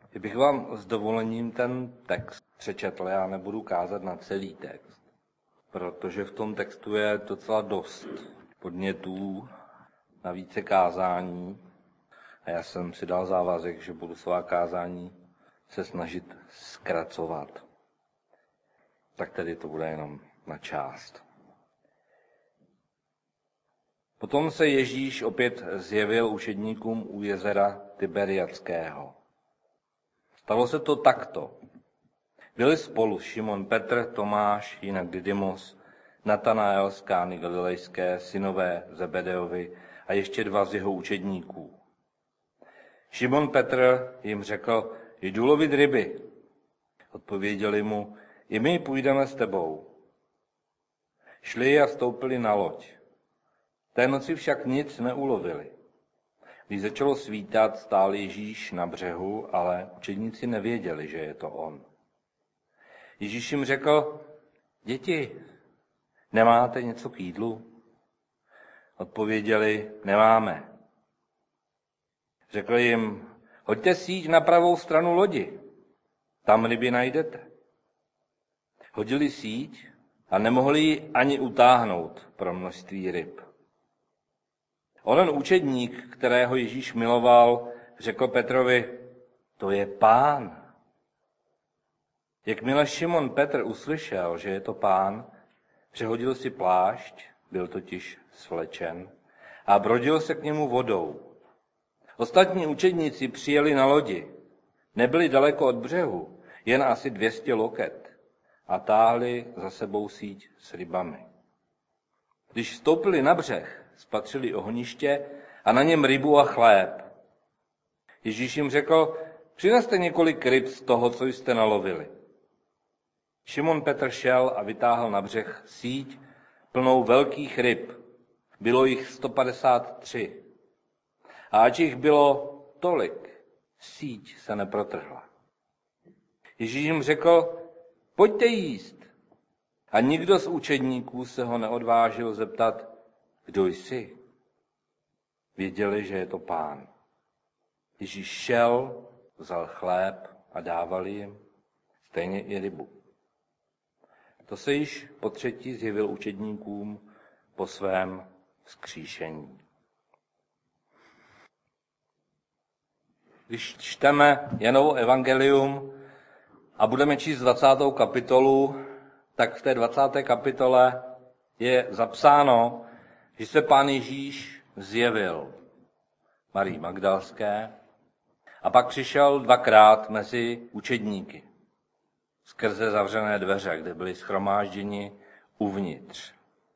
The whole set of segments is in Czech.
Kdybych vám s dovolením ten text přečetl, já nebudu kázat na celý text, protože v tom textu je docela dost podnětů na více kázání a já jsem si dal závazek, že budu svá kázání se snažit zkracovat. Tak tedy to bude jenom na část. Potom se Ježíš opět zjevil učedníkům u jezera Tiberiadského. Stalo se to takto. Byli spolu Šimon Petr, Tomáš, jinak Didymos, Natanael z Kány Galilejské, synové Zebedeovi a ještě 2 z jeho učedníků. Šimon Petr jim řekl, jdu lovit ryby. Odpověděli mu, i my půjdeme s tebou. Šli a vstoupili na loď. Té noci však nic neulovili. Když začalo svítat, stál Ježíš na břehu, ale učedníci nevěděli, že je to on. Ježíš jim řekl, děti, nemáte něco k jídlu? Odpověděli, nemáme. Řekl jim, hoďte síť na pravou stranu lodi, tam ryby najdete. Hodili síť a nemohli ji ani utáhnout pro množství ryb. Onen učedník, kterého Ježíš miloval, řekl Petrovi, to je Pán. Jakmile Šimon Petr uslyšel, že je to Pán, přehodil si plášť, byl totiž svlečen, a brodil se k němu vodou. Ostatní učedníci přijeli na lodi, nebyli daleko od břehu, jen asi 200 loket, a táhli za sebou síť s rybami. Když vstoupili na břeh, spatřili ohniště a na něm rybu a chléb. Ježíš jim řekl, přineste několik ryb z toho, co jste nalovili. Šimon Petr šel a vytáhl na břeh síť plnou velkých ryb. Bylo jich 153. A ač jich bylo tolik, síť se neprotrhla. Ježíš jim řekl, pojďte jíst. A nikdo z učedníků se ho neodvážil zeptat, kdo jsi? Věděli, že je to Pán. Ježíš šel, vzal chléb a dával jim, stejně i rybu. To se již po 3. zjevil učedníkům po svém vzkříšení. Když čteme Janovo evangelium a budeme číst 20. kapitolu, tak v té 20. kapitole je zapsáno, že se Pán Ježíš zjevil Marii Magdalské a pak přišel 2krát mezi učedníky skrze zavřené dveře, kde byli shromážděni uvnitř.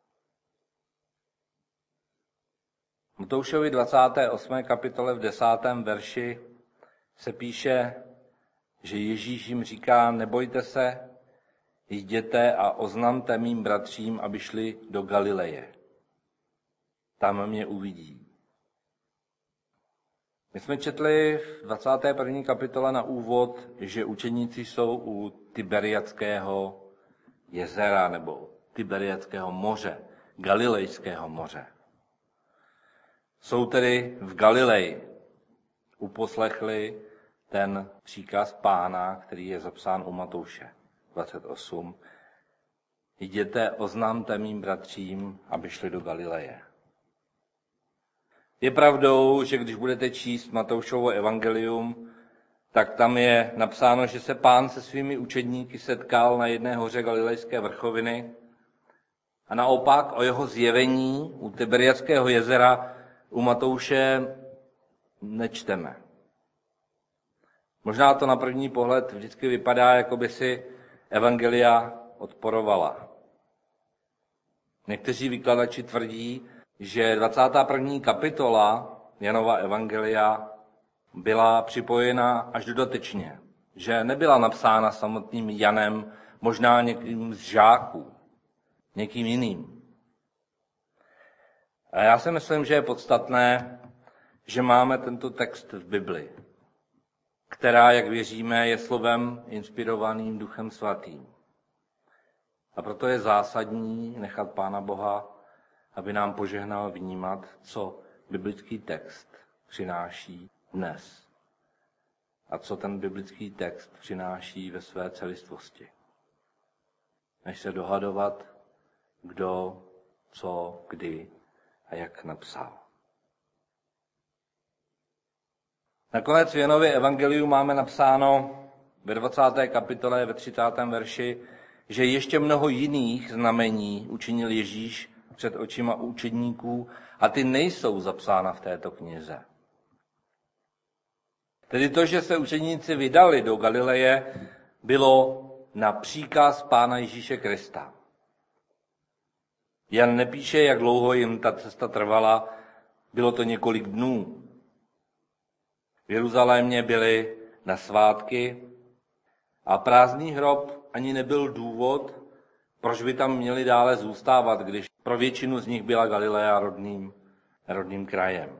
V Matoušovi 28. kapitole v 10. verši se píše, že Ježíš jim říká, nebojte se, jděte a oznamte mým bratřím, aby šli do Galileje. Tam mě uvidí. My jsme četli v 21. kapitole na úvod, že učeníci jsou u Tiberiadského jezera nebo Tiberiadského moře, Galilejského moře. Jsou tedy v Galileji. Uposlechli ten příkaz Pána, který je zapsán u Matouše 28. Jděte, oznámte mým bratřím, aby šli do Galileje. Je pravdou, že když budete číst Matoušovo evangelium, tak tam je napsáno, že se Pán se svými učedníky setkal na jedné hoře Galilejské vrchoviny a naopak o jeho zjevení u Tiberiadského jezera u Matouše nečteme. Možná to na první pohled vždycky vypadá, jako by si evangelia odporovala. Někteří vykladači tvrdí, že 21. kapitola Janova evangelia byla připojena až dodatečně, že nebyla napsána samotným Janem, možná někým z žáků, někým jiným. A já si myslím, že je podstatné, že máme tento text v Bibli, která, jak věříme, je slovem inspirovaným Duchem Svatým. A proto je zásadní nechat Pána Boha, aby nám požehnal vnímat, co biblický text přináší dnes. a co ten biblický text přináší ve své celistvosti. Než se dohadovat, kdo, co, kdy a jak napsal. Nakonec v Janově evangeliu máme napsáno ve 20. kapitole ve 30. verši, že ještě mnoho jiných znamení učinil Ježíš před očima učedníků a ty nejsou zapsána v této knize. Tedy to, že se učedníci vydali do Galileje, bylo na příkaz Pána Ježíše Krista. Jan nepíše, jak dlouho jim ta cesta trvala, bylo to několik dnů. V Jeruzalémě byli na svátky a prázdný hrob ani nebyl důvod, proč by tam měli dále zůstávat, když pro většinu z nich byla Galilea rodným krajem.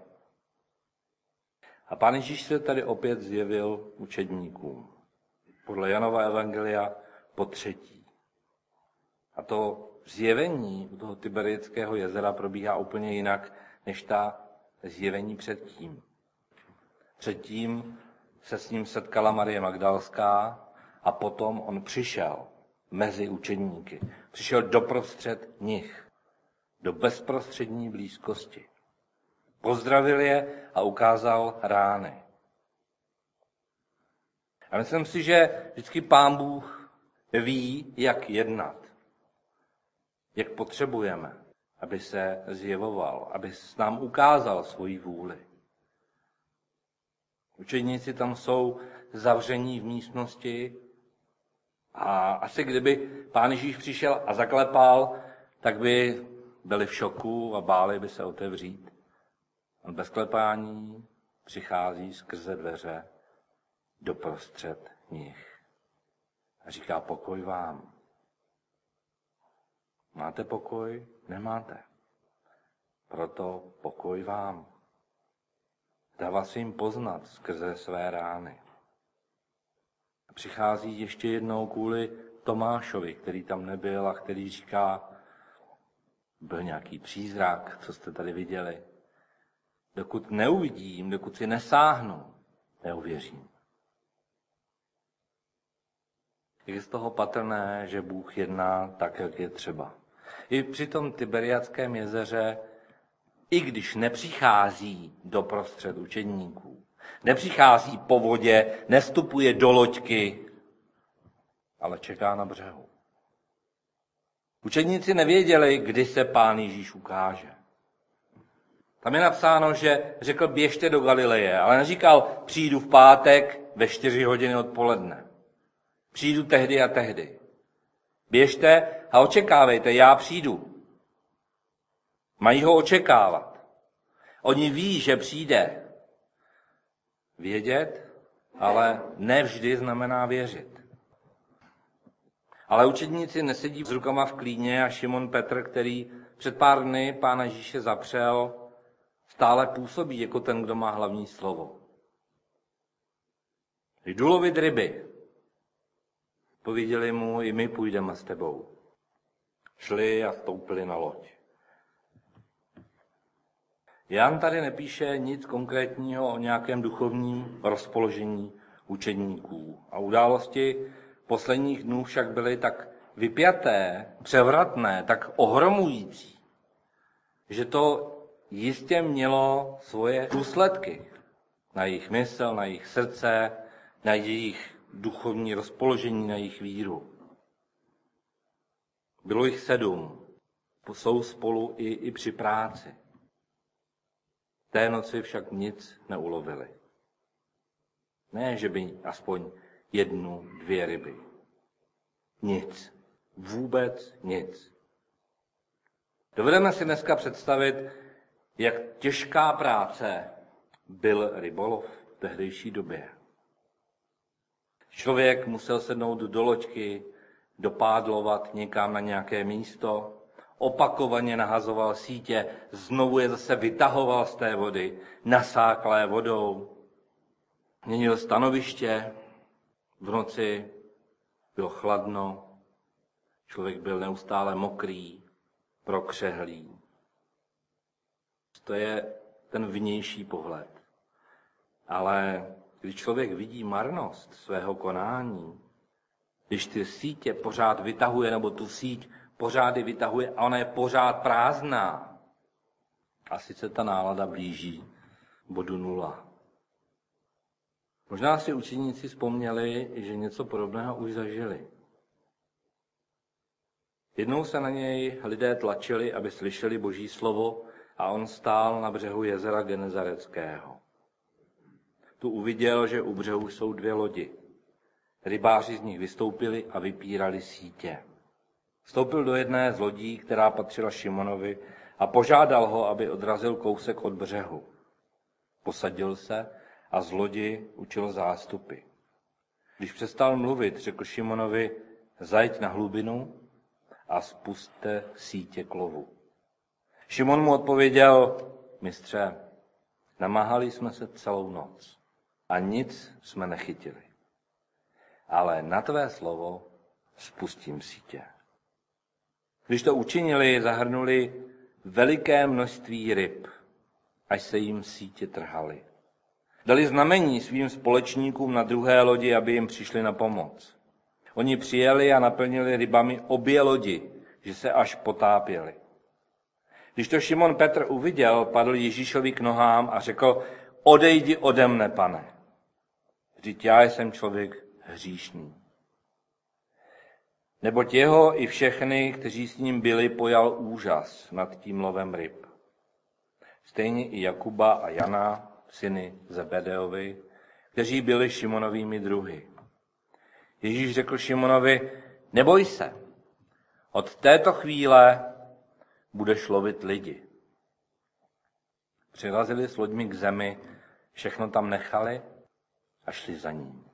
A Pán Ježíš se tady opět zjevil učedníkům. Podle Janova evangelia po třetí. A to zjevení u toho Tiberického jezera probíhá úplně jinak, než ta zjevení předtím. Předtím se s ním setkala Marie Magdalská a potom on přišel mezi učedníky. Přišel doprostřed nich, do bezprostřední blízkosti. Pozdravil je a ukázal rány. A myslím si, že vždycky Pán Bůh ví, jak jednat. Jak potřebujeme, aby se zjevoval, aby nám ukázal svoji vůli. Učedníci tam jsou zavření v místnosti a asi kdyby Pán Ježíš přišel a zaklepal, tak by byli v šoku a báli by se otevřít. On bez klepání přichází skrze dveře doprostřed nich a říká pokoj vám. Máte pokoj? Nemáte. Proto pokoj vám. Dává se jim poznat skrze své rány. A přichází ještě jednou kvůli Tomášovi, který tam nebyl a který říká, byl nějaký přízrak, co jste tady viděli. Dokud neuvidím, dokud si nesáhnu, neuvěřím. Je z toho patrné, že Bůh jedná tak, jak je třeba. I při tom Tiberiadském jezeře, i když nepřichází doprostřed učedníků, nepřichází po vodě, nevstupuje do loďky, ale čeká na břehu. Učedníci nevěděli, kdy se Pán Ježíš ukáže. Tam je napsáno, že řekl běžte do Galileje, ale neříkal přijdu v pátek ve 4 hodiny odpoledne. Přijdu tehdy a tehdy. Běžte a očekávejte, já přijdu. Mají ho očekávat. Oni ví, že přijde. Vědět, ale ne vždy znamená věřit. Ale učedníci nesedí s rukama v klíně a Šimon Petr, který před pár dny Pána Ježíše zapřel, stále působí jako ten, kdo má hlavní slovo. Jdu lovit ryby. Pověděli mu, i my půjdeme s tebou. Šli a vstoupili na loď. Jan tady nepíše nic konkrétního o nějakém duchovním rozpoložení učedníků. A události posledních dnů však byly tak vypjaté, převratné, tak ohromující, že to jistě mělo svoje důsledky na jejich mysl, na jejich srdce, na jejich duchovní rozpoložení, na jejich víru. Bylo jich 7, jsou spolu i při práci. Té noci však nic neulovili. Ne, že by aspoň 1, 2 ryby. Nic. Vůbec nic. Dovedeme si dneska představit, jak těžká práce byl rybolov v tehdejší době. Člověk musel sednout do loďky, dopádlovat někam na nějaké místo, opakovaně nahazoval sítě, znovu je zase vytahoval z té vody, nasáklé vodou, měnil stanoviště, v noci bylo chladno, člověk byl neustále mokrý, prokřehlý. To je ten vnější pohled. Ale Když člověk vidí marnost svého konání, když ty sítě pořád vytahuje, nebo tu síť pořád vytahuje a ona je pořád prázdná, asi se ta nálada blíží bodu 0. Možná si učeníci vzpomněli, že něco podobného už zažili. Jednou se na něj lidé tlačili, aby slyšeli Boží slovo, a on stál na břehu jezera Genezareckého. Tu uviděl, že u břehu jsou 2 lodi. Rybáři z nich vystoupili a vypírali sítě. Vstoupil do jedné z lodí, která patřila Šimonovi, a požádal ho, aby odrazil kousek od břehu. Posadil se a z lodi učil zástupy. Když přestal mluvit, řekl Šimonovi: zajď na hlubinu a spusťte sítě k lovu. Šimon mu odpověděl: mistře, namáhali jsme se celou noc a nic jsme nechytili. Ale na tvé slovo spustím sítě. Když to učinili, zahrnuli veliké množství ryb, až se jim sítě trhaly. Dali znamení svým společníkům na druhé lodi, aby jim přišli na pomoc. Oni přijeli a naplnili rybami obě lodi, že se až potápěli. Když to Šimon Petr uviděl, padl Ježíšovi k nohám a řekl: odejdi ode mne, Pane, vždyť já jsem člověk hříšný. Neboť jeho i všechny, kteří s ním byli, pojal úžas nad tím lovem ryb. Stejně i Jakuba a Jana, syny Zebedeovi, kteří byli Šimonovými druhy. Ježíš řekl Šimonovi: neboj se, od této chvíle budeš lovit lidi. Přirazili s loďmi k zemi, všechno tam nechali a šli za ním.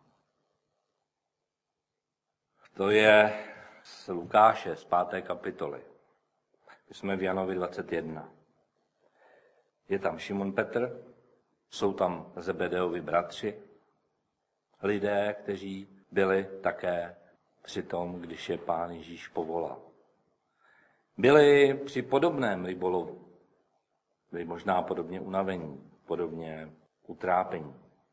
To je z Lukáše, z 5. kapitoly. My jsme v Janovi 21. Je tam Šimon Petr, jsou tam Zebedeovi bratři, lidé, kteří byli také při tom, když je Pán Ježíš povolal. Byli při podobném rybolovu. Byli možná podobně unavení, podobně utrápení.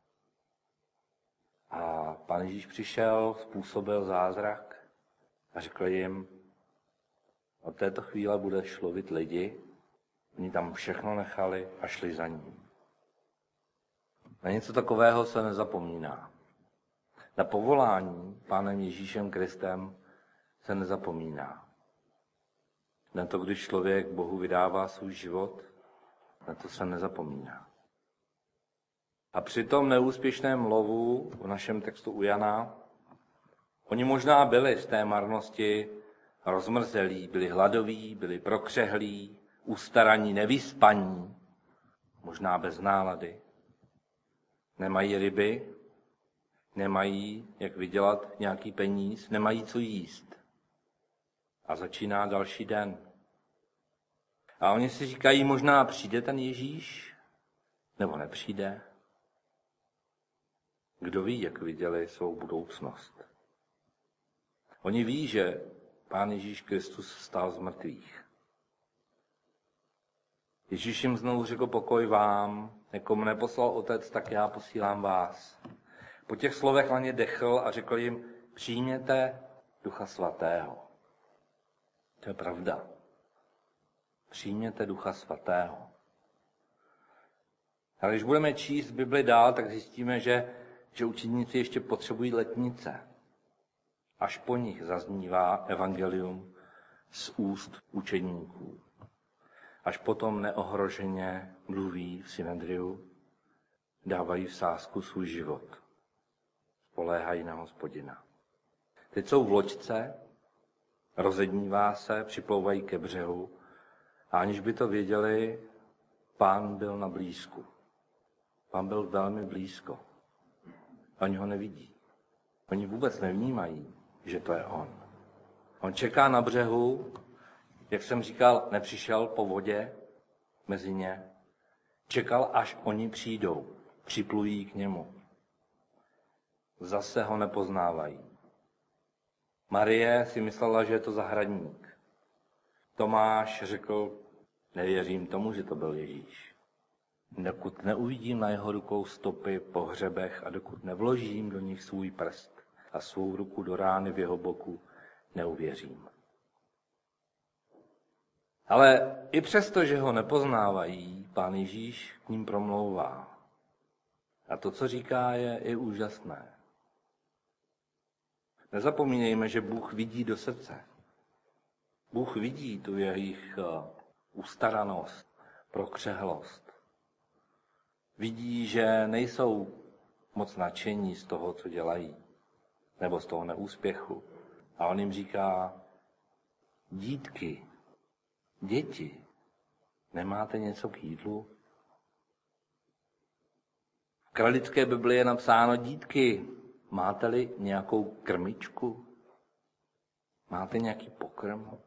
A Pán Ježíš přišel, způsobil zázrak a řekl jim: od této chvíle budeš lovit lidi. Oni tam všechno nechali a šli za ním. Na něco takového se nezapomíná. Na povolání Pánem Ježíšem Kristem se nezapomíná. Na to, když člověk Bohu vydává svůj život, na to se nezapomíná. A při tom neúspěšném lovu v našem textu u Jana, oni možná byli z té marnosti rozmrzelí, byli hladoví, byli prokřehlí, ustaraní, nevyspaní, možná bez nálady. Nemají ryby, nemají jak vydělat nějaký peníz, nemají co jíst. A začíná další den. A oni si říkají, možná přijde ten Ježíš, nebo nepřijde. Kdo ví, jak viděli svou budoucnost. Oni ví, že Pán Ježíš Kristus vstal z mrtvých. Ježíš jim znovu řekl: pokoj vám, jako mne poslal Otec, tak já posílám vás. Po těch slovech na ně dechl a řekl jim: přijměte Ducha Svatého. To je pravda. Přijměte Ducha Svatého. A když budeme číst Bibli dál, tak zjistíme, že učeníci ještě potřebují letnice. Až po nich zaznívá evangelium z úst učeníků. Až potom neohroženě mluví v synedriu, dávají v sázku svůj život. Spoléhají na Hospodina. Teď jsou v loďce, rozednívá se, připlouvají ke břehu a aniž by to věděli, Pán byl na blízku. Pán byl velmi blízko. Oni ho nevidí. Oni vůbec nevnímají, že to je on. On čeká na břehu, jak jsem říkal, nepřišel po vodě mezi ně. Čekal, až oni přijdou, připlují k němu. Zase ho nepoznávají. Marie si myslela, že je to zahradník. Tomáš řekl: nevěřím tomu, že to byl Ježíš. dokud neuvidím na jeho rukou stopy po hřebech a dokud nevložím do nich svůj prst a svou ruku do rány v jeho boku, neuvěřím. Ale i přesto, že ho nepoznávají, Pán Ježíš k ním promlouvá. A to, co říká, je i úžasné. Nezapomínejme, že Bůh vidí do srdce. Bůh vidí tu jejich ustaranost, prokřehlost. Vidí, že nejsou moc nadšení z toho, co dělají, nebo z toho neúspěchu. A on jim říká, dítky, děti, nemáte něco k jídlu? V kralické Bibli je napsáno, dítky, máte-li nějakou krmičku? Máte nějaký pokrm?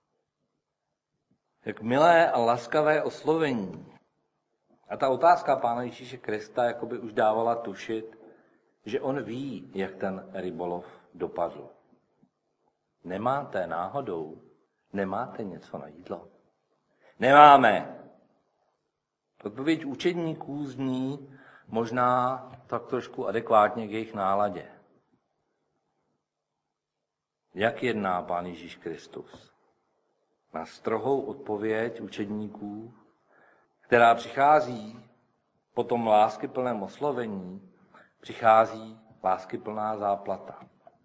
Jak milé a laskavé oslovení. A ta otázka Pána Ježíše Krista jakoby už dávala tušit, že on ví, jak ten rybolov dopadl. Nemáte náhodou, nemáte něco na jídlo? Nemáme. Odpověď učedníků zní možná tak trošku adekvátně k jejich náladě. Jak jedná Pán Ježíš Kristus? Na strohou odpověď učedníků, která přichází po tom láskyplném oslovení, přichází láskyplná záplata.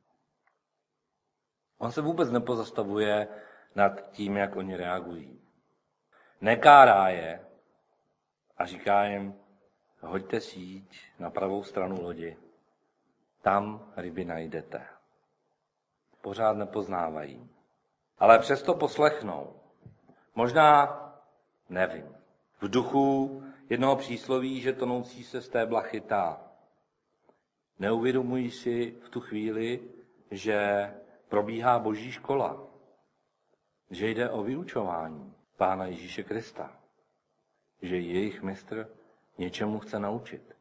On se vůbec nepozastavuje nad tím, jak oni reagují. Nekárá je a říká jim, hoďte síť na pravou stranu lodi, tam ryby najdete. Pořád nepoznávají, ale přesto poslechnou. Možná, nevím, v duchu jednoho přísloví, že tonoucí se stébla chytá. Neuvědomují si v tu chvíli, že probíhá Boží škola, že jde o vyučování Pána Ježíše Krista, že jejich mistr něčemu chce naučit.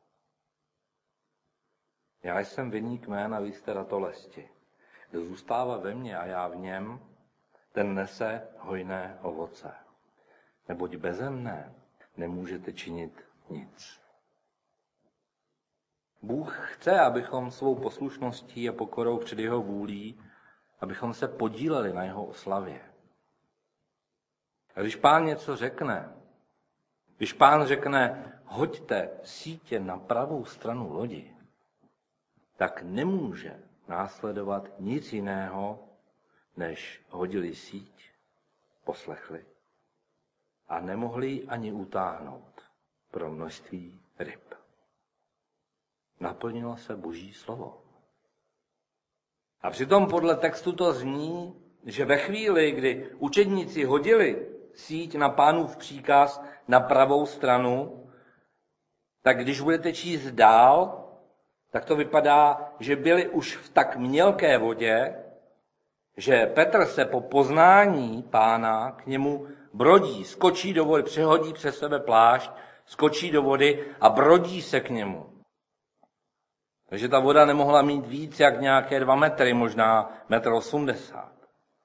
Já jsem viník mé, a vy jste ratolesti. Kdo zůstává ve mně a já v něm, ten nese hojné ovoce. Neboť beze mne nemůžete činit nic. Bůh chce, abychom svou poslušností a pokorou před jeho vůlí, abychom se podíleli na jeho oslavě. A když Pán něco řekne, když Pán řekne, hoďte sítě na pravou stranu lodi, tak nemůže následovat nic jiného, než hodili síť, poslechli a nemohli ji ani utáhnout pro množství ryb. Naplnilo se Boží slovo. A přitom podle textu to zní, že ve chvíli, kdy učedníci hodili síť na Pánův příkaz na pravou stranu, tak když budete číst dál, tak to vypadá, že byli už v tak mělké vodě, že Petr se po poznání Pána k němu brodí, skočí do vody, přehodí přes sebe plášť, skočí do vody a brodí se k němu. Takže ta voda nemohla mít víc jak nějaké 2 metry, možná 1,80 m.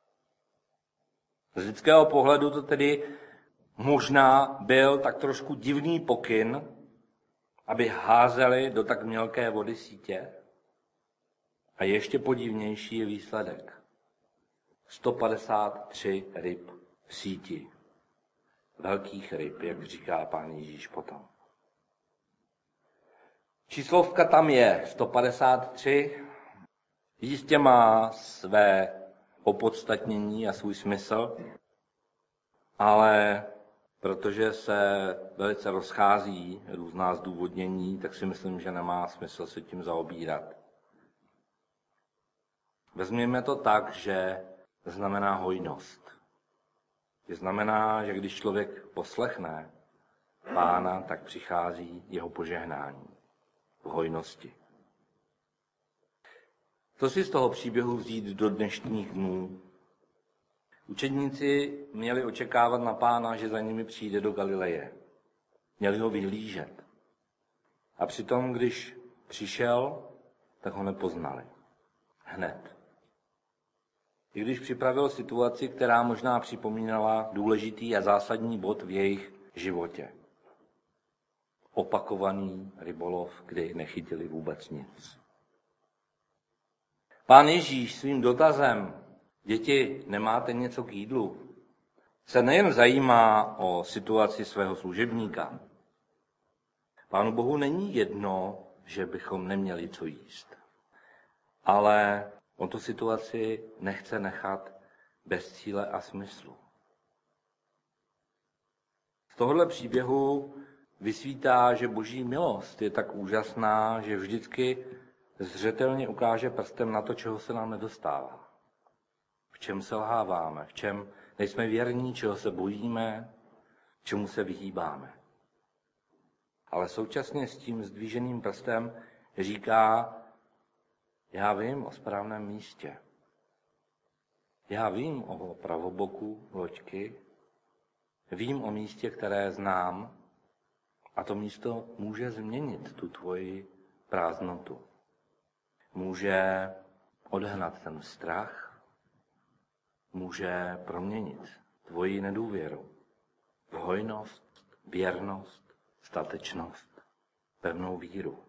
Z lidského pohledu to tedy možná byl tak trošku divný pokyn, aby házeli do tak mělké vody sítě. A ještě podivnější je výsledek. 153 ryb v síti. Velkých ryb, jak říká Pán Ježíš potom. Číslovka tam je 153. Jistě má své opodstatnění a svůj smysl, ale protože se velice rozchází různá zdůvodnění, tak si myslím, že nemá smysl se tím zaobírat. Vezměme to tak, že znamená hojnost. Že znamená, že když člověk poslechne Pána, tak přichází jeho požehnání v hojnosti. Co si z toho příběhu vzít do dnešních dnů? Učedníci měli očekávat na Pána, že za nimi přijde do Galileje. Měli ho vyhlížet. A přitom, když přišel, tak ho nepoznali. Hned. I když připravil situaci, která možná připomínala důležitý a zásadní bod v jejich životě. opakovaný rybolov, kdy nechytili vůbec nic. Pán Ježíš svým dotazem, děti, nemáte něco k jídlu, se nejen zajímá o situaci svého služebníka. Pánu Bohu není jedno, že bychom neměli co jíst. Ale on tu situaci nechce nechat bez cíle a smyslu. Z tohohle příběhu vysvítá, že Boží milost je tak úžasná, že vždycky zřetelně ukáže prstem na to, čeho se nám nedostává. V čem selháváme, v čem nejsme věrní, čeho se bojíme, čemu se vyhýbáme. Ale současně s tím zdvíženým prstem říká, já vím o správném místě. Já vím o pravoboku loďky, vím o místě, které znám, a to místo může změnit tu tvoji prázdnotu. Může odhnat ten strach, může proměnit tvoji nedůvěru v hojnost, věrnost, statečnost, pevnou víru.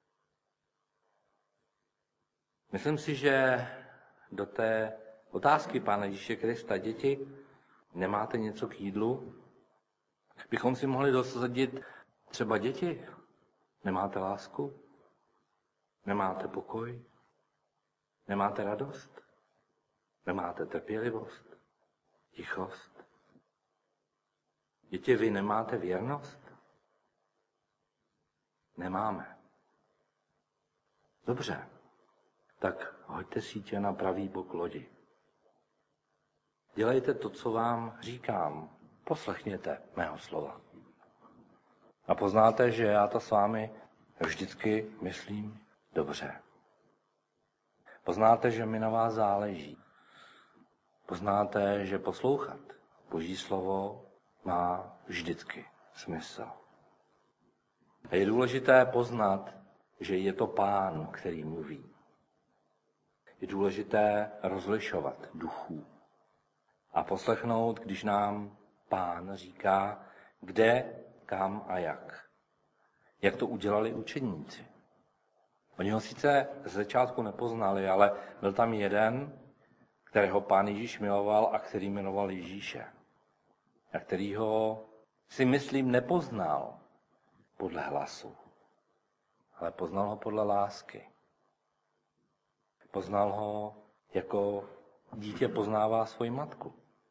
Myslím si, že do té otázky Pána Ježíše Krista, děti, nemáte něco k jídlu, bychom si mohli dosadit třeba děti, nemáte lásku, nemáte pokoj, nemáte radost, nemáte trpělivost, tichost. Děti, vy nemáte věrnost? Nemáme. Dobře, tak hoďte sítě na pravý bok lodi. Dělejte to, co vám říkám. Poslechněte mého slova. A poznáte, že já to s vámi vždycky myslím dobře. Poznáte, že mi na vás záleží. Poznáte, že poslouchat Boží slovo má vždycky smysl. A je důležité poznat, že je to Pán, který mluví. Je důležité rozlišovat duchů a poslechnout, když nám Pán říká, kde, kam a jak. Jak to udělali učedníci. Oni ho sice z začátku nepoznali, ale byl tam jeden, kterého Pán Ježíš miloval a který jmenoval Ježíše. A který ho, si myslím, nepoznal podle hlasu, ale poznal ho podle lásky. Poznal ho, jako dítě poznává svoji matku.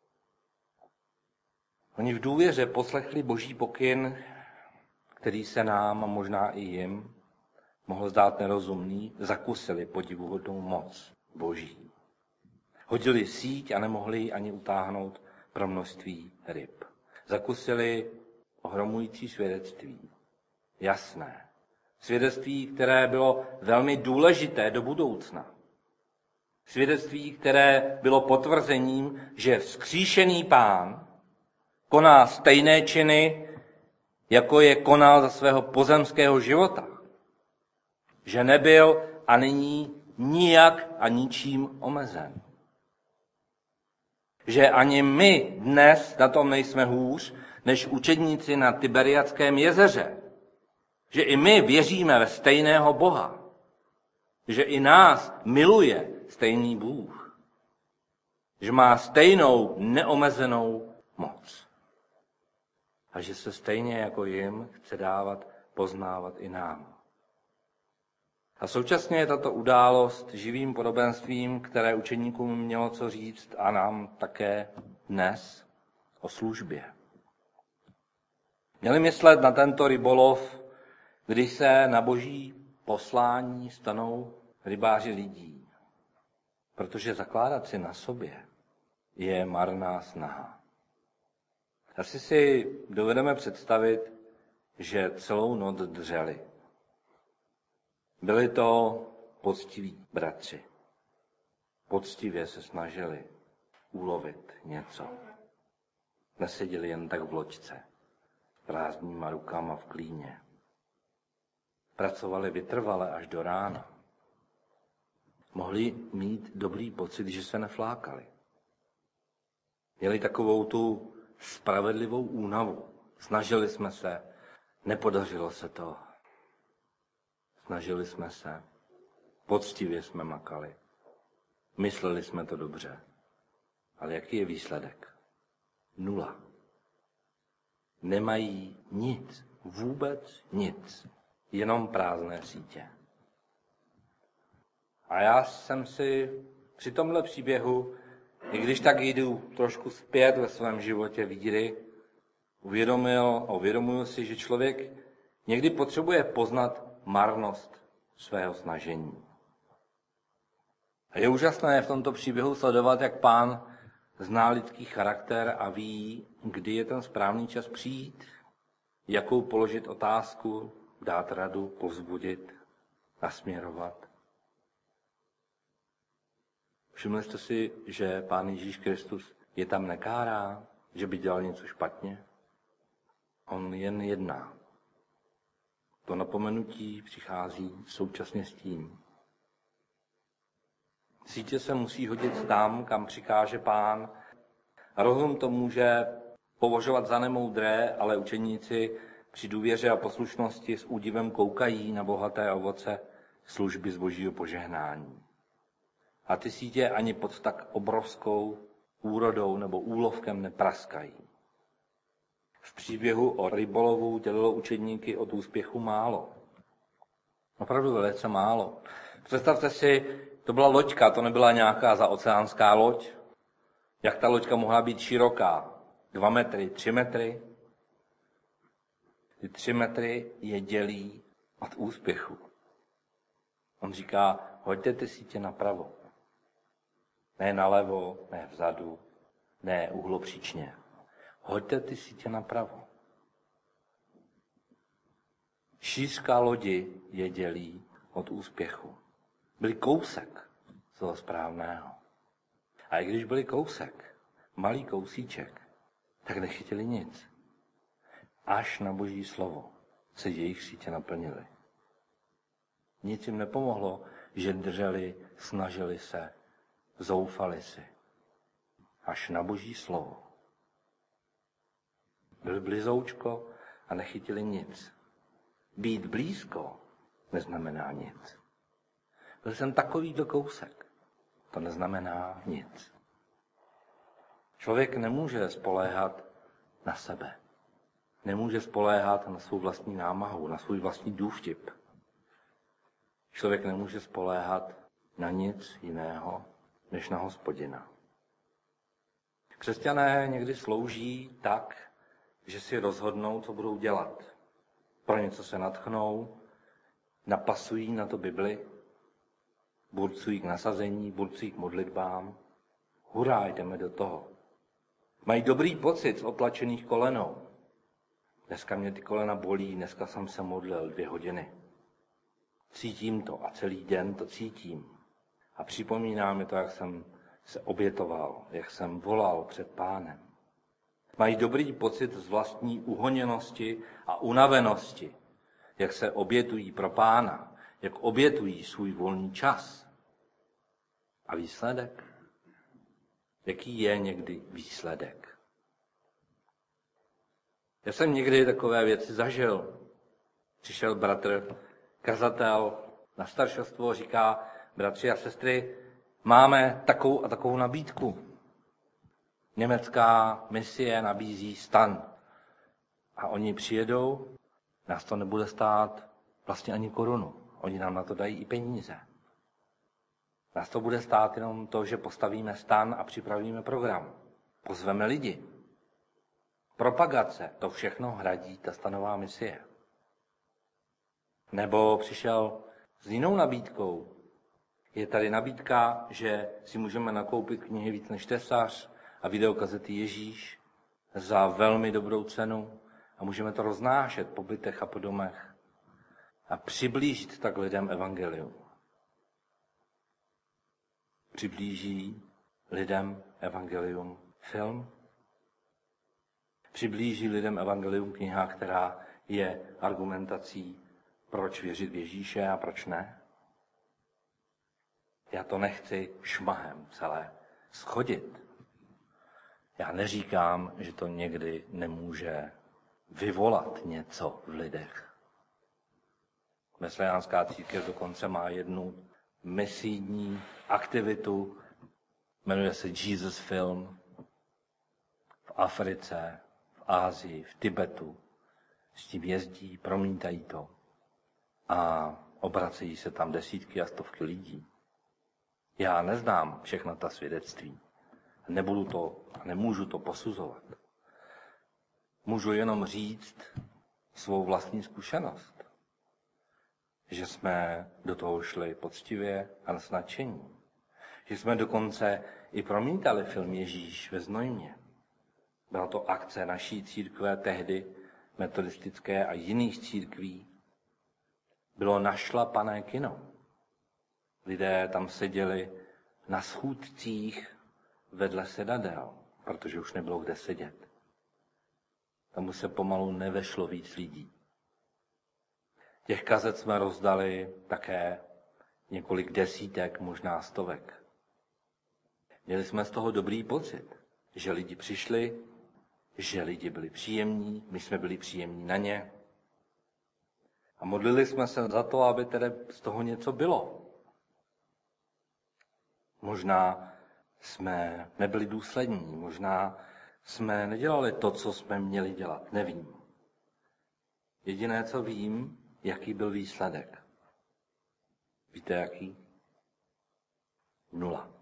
Oni v důvěře poslechli Boží pokyn, který se nám a možná i jim mohl zdát nerozumný, zakusili podivuhodnou moc Boží. Hodili síť a nemohli ji ani utáhnout pro množství ryb. Zakusili ohromující svědectví. Jasné. Svědectví, které bylo velmi důležité do budoucna. Svědectví, které bylo potvrzením, že vzkříšený Pán koná stejné činy, jako je konal za svého pozemského života. Že nebyl a není nijak a ničím omezen. Že ani my dnes na tom nejsme hůř, než učedníci na Tiberiadském jezeře. Že i my věříme ve stejného Boha. Že i nás miluje stejný Bůh. Že má stejnou neomezenou moc. A že se stejně jako jim chce dávat poznávat i nám. A současně je tato událost živým podobenstvím, které učeníkům mělo co říct a nám také dnes o službě. Měli myslet na tento rybolov, když se na Boží poslání stanou rybáři lidí. Protože zakládat si na sobě je marná snaha. Asi si dovedeme představit, že celou noc dřeli. Byli to poctiví bratři. Poctivě se snažili ulovit něco. Neseděli jen tak v loďce, s prázdnýma rukama v klíně. Pracovali vytrvale až do rána. Mohli mít dobrý pocit, že se neflákali. Měli takovou tu spravedlivou únavu. Snažili jsme se, Nepodařilo se to. Snažili jsme se. Poctivě jsme makali. Mysleli jsme to dobře. Ale jaký je výsledek? 0. Nemají nic. Vůbec nic. Jenom prázdné sítě. A já jsem si při tomhle příběhu, i když tak jdu trošku zpět ve svém životě víry, uvědomuji si, že člověk někdy potřebuje poznat marnost svého snažení. A je úžasné v tomto příběhu sledovat, jak Pán zná lidský charakter a ví, kdy je ten správný čas přijít, jakou položit otázku, dát radu, povzbudit, nasměrovat. Všimli jste si, že Pán Ježíš Kristus je tam nekárá, že by dělal něco špatně? On jen jedná. To napomenutí přichází současně s tím. Sítě se musí hodit tam, kam přikáže Pán. Rozum to může považovat za nemoudré, ale učeníci při důvěře a poslušnosti s údivem koukají na bohaté ovoce služby z Božího požehnání. A ty sítě ani pod tak obrovskou úrodou nebo úlovkem nepraskají. V příběhu o rybolovu dělilo učedníky od úspěchu málo. Opravdu velice málo. Představte si, to byla loďka, to nebyla nějaká zaoceánská loď. Jak ta loďka mohla být široká? 2 metry, 3 metry? Ty 3 metry je dělí od úspěchu. On říká, hoďte ty sítě napravo. Ne nalevo, ne vzadu, ne uhlopříčně. Hoďte ty sítě napravo. Šířka lodi je dělí od úspěchu. Byli kousek z toho správného. A i když byli kousek, malý kousíček, tak nechytili nic. Až na Boží slovo se jejich sítě naplnily. Nic jim nepomohlo, že drželi, snažili se, zoufali si. Až na Boží slovo. Byli blizoučko a nechytili nic. Být blízko neznamená nic. Byl jsem takovýto kousek. To neznamená nic. Člověk nemůže spoléhat na sebe. Nemůže spoléhat na svou vlastní námahu, na svůj vlastní důvtip. Člověk nemůže spoléhat na nic jiného, než na Hospodina. Křesťané někdy slouží tak, že si rozhodnou, co budou dělat. Pro něco se nadchnou, napasují na to Bibli, burcují k nasazení, burcují k modlitbám. Hurá, jdeme do toho. Mají dobrý pocit z otlačených kolenou. Dneska mě ty kolena bolí, dneska jsem se modlil 2 hodiny. Cítím to a celý den to cítím. A připomíná mi to, jak jsem se obětoval, jak jsem volal před Pánem. Mají dobrý pocit z vlastní uhoněnosti a unavenosti, jak se obětují pro Pána, jak obětují svůj volný čas. A výsledek? Jaký je někdy výsledek? Já jsem někdy takové věci zažil. Přišel bratr, kazatel na staršostvo, říká, bratři a sestry, máme takovou a takovou nabídku. Německá misie nabízí stan. A oni přijedou, nás to nebude stát vlastně ani korunu. Oni nám na to dají i peníze. Nás to bude stát jenom to, že postavíme stan a připravíme program. Pozveme lidi. Propagace, to všechno hradí ta stanová misie. Nebo přišel s jinou nabídkou. Je tady nabídka, že si můžeme nakoupit knihy Víc než tesař a videokazety Ježíš za velmi dobrou cenu a můžeme to roznášet po bytech a po domech a přiblížit tak lidem evangelium. Přiblíží lidem evangelium film? Přiblíží lidem evangelium kniha, která je argumentací, proč věřit v Ježíše a proč ne? Já to nechci šmahem celé schodit. Já neříkám, že to někdy nemůže vyvolat něco v lidech. Wesleyanská církev dokonce má jednu misijní aktivitu, jmenuje se Jesus Film, v Africe, v Asii, v Tibetu. S tím jezdí, promítají to a obracejí se tam desítky a stovky lidí. Já neznám všechna ta svědectví. Nemůžu to posuzovat. Můžu jenom říct svou vlastní zkušenost. Že jsme do toho šli poctivě a s nadšením. Že jsme dokonce i promítali film Ježíš ve Znojmě. Byla to akce naší církve tehdy, metodistické a jiných církví. Bylo našlapané kino. Lidé tam seděli na schůdcích vedle sedadel, protože už nebylo kde sedět. Tam už se pomalu nevešlo víc lidí. Těch kazet jsme rozdali také několik desítek, možná stovek. Měli jsme z toho dobrý pocit, že lidi přišli, že lidi byli příjemní, my jsme byli příjemní na ně. A modlili jsme se za to, aby tedy z toho něco bylo. Možná jsme nebyli důslední, možná jsme nedělali to, co jsme měli dělat, nevím. Jediné, co vím, jaký byl výsledek. Víte, jaký? 0.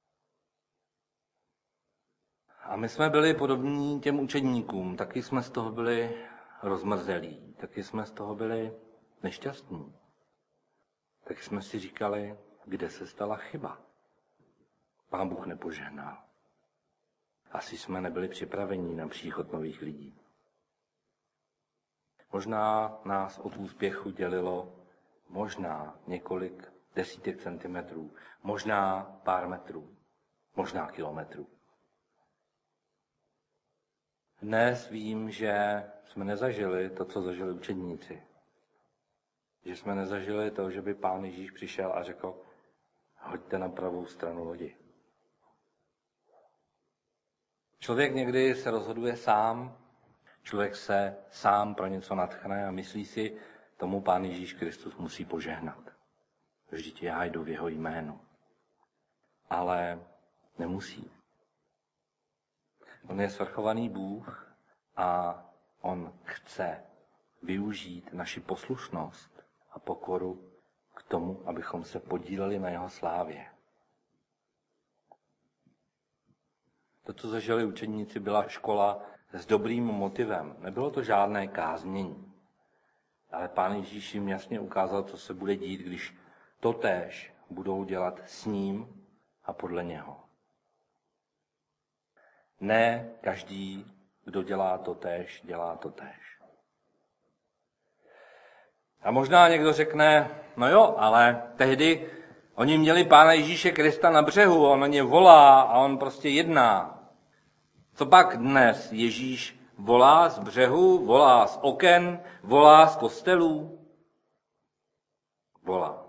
A my jsme byli podobní těm učedníkům, taky jsme z toho byli rozmrzelí, taky jsme z toho byli nešťastní. Taky jsme si říkali, kde se stala chyba. Pán Bůh nepožehnal. Asi jsme nebyli připraveni na příchod nových lidí. Možná nás od úspěchu dělilo možná několik desítek centimetrů, možná pár metrů, možná kilometrů. Dnes vím, že jsme nezažili to, co zažili učedníci. Že jsme nezažili to, že by Pán Ježíš přišel a řekl, hoďte na pravou stranu lodi. Člověk někdy se rozhoduje sám, člověk se sám pro něco nadchne a myslí si, tomu Pán Ježíš Kristus musí požehnat. Vždyť já jdu v jeho jménu. Ale nemusí. On je svrchovaný Bůh a on chce využít naši poslušnost a pokoru k tomu, abychom se podíleli na jeho slávě. To, co zažili učeníci, byla škola s dobrým motivem. Nebylo to žádné káznění. Ale Pán Ježíš jim jasně ukázal, co se bude dít, když totéž budou dělat s ním a podle něho. Ne každý, kdo dělá totéž, dělá totéž. A možná někdo řekne, no jo, ale tehdy oni měli Pána Ježíše Krista na břehu, on na ně volá a on prostě jedná. Co pak dnes Ježíš volá z břehu, volá z oken, volá z kostelů? Volá.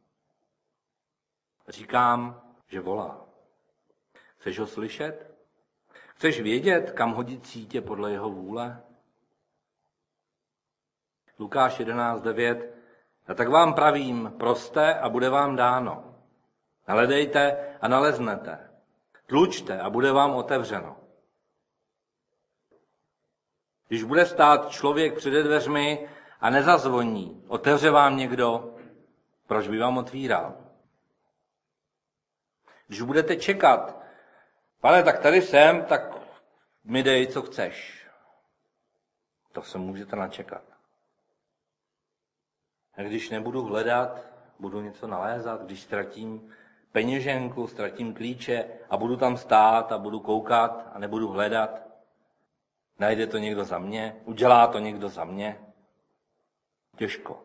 Říkám, že volá. Chceš ho slyšet? Chceš vědět, kam hodit sítě podle jeho vůle? Lukáš 11:9. A tak vám pravím, proste a bude vám dáno. Hledejte a naleznete. Tlučte a bude vám otevřeno. Když bude stát člověk před dveřmi a nezazvoní, otevře vám někdo, proč by vám otvíral? Když budete čekat, Pane, tak tady jsem, tak mi dej, co chceš. To se můžete načekat. A když nebudu hledat, budu něco nalézat, když ztratím peněženku, ztratím klíče a budu tam stát a budu koukat a nebudu hledat, najde to někdo za mě, udělá to někdo za mě. Těžko.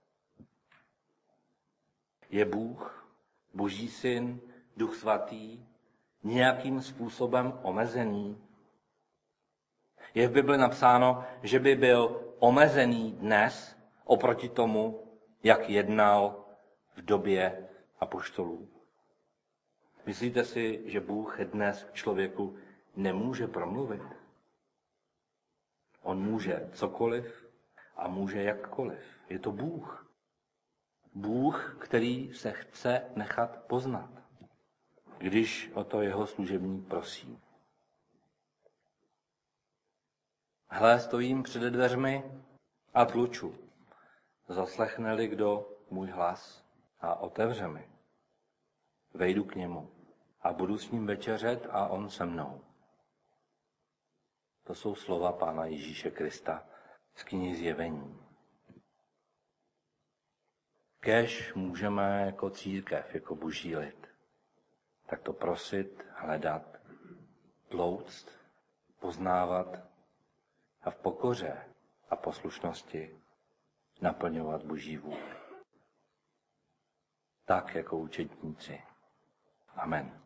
Je Bůh, Boží syn, Duch svatý, nějakým způsobem omezený? Je v Bibli napsáno, že by byl omezený dnes oproti tomu, jak jednal v době apoštolů. Myslíte si, že Bůh dnes k člověku nemůže promluvit? On může cokoliv a může jakkoliv. Je to Bůh. Bůh, který se chce nechat poznat, když o to jeho služebník prosí. Hle, stojím před dveřmi a tluču. Zaslechne-li kdo můj hlas a otevře mi. Vejdu k němu a budu s ním večeřet a on se mnou. To jsou slova Pána Ježíše Krista z knihy Zjevení. Kéž můžeme jako církev, jako boží lid, tak to prosit, hledat, tlouct, poznávat a v pokoře a poslušnosti naplňovat boží vůli. Tak jako učedníci. Amen.